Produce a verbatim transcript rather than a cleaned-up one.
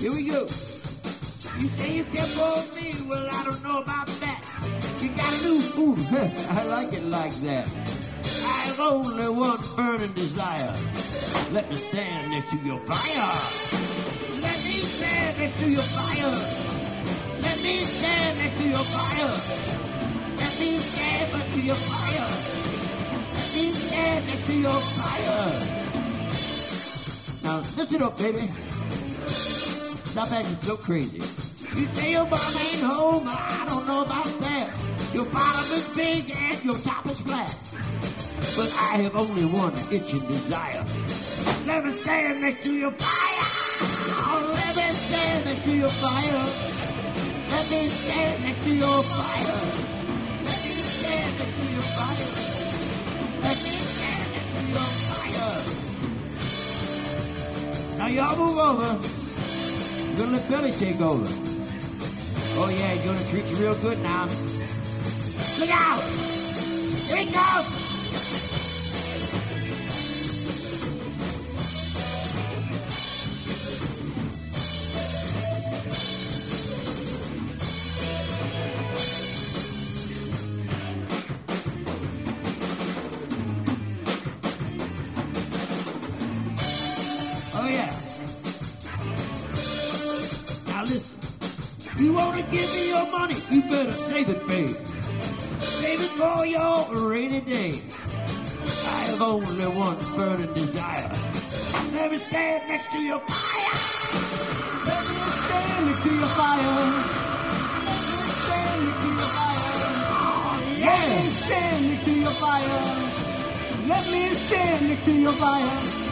Here we go. You say you care for me, well, I don't know about that. You got a new food, I like it like that. I have only one burning desire. Let me stand next to your fire. Let me stand next to your fire. Let me stand next to your fire. Let me stand next to your fire. Let me stand next to your fire. Now, listen up, baby. Stop acting so crazy. You say your mom ain't home, I don't know about that. Your bottom is big and your top is flat. But I have only one itching desire. Let me stand next to your fire. Let me stand next to your fire. Let me stand next to your fire. Let me stand next to your fire. Let me stand next to your fire. Now y'all move over. You're gonna let Billy take over. Oh yeah, he's gonna treat you real good now. Look out! Here he comes! Oh yeah. Now listen. You want to give me your money, you better save it, babe. Save it for your rainy day. I have only one burning desire. Let me stand next to your fire. Let me stand next to your fire. Let me stand next to your fire. Oh, yeah. Let me stand next to your fire. Let me stand next to your fire.